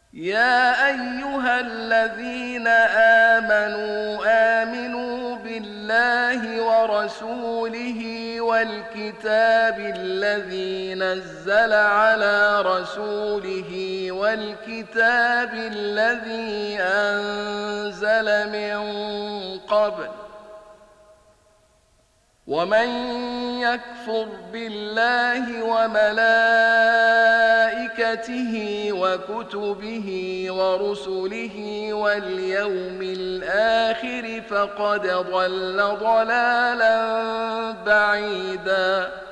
يا أيها الذين آمنوا بالله ورسوله والكتاب الذي نزل على رسوله والكتاب الذي أنزل من قبل ومن يكفر بالله وملائكته وكتبه ورسله واليوم الآخر فقد ضل ضلالا بعيدا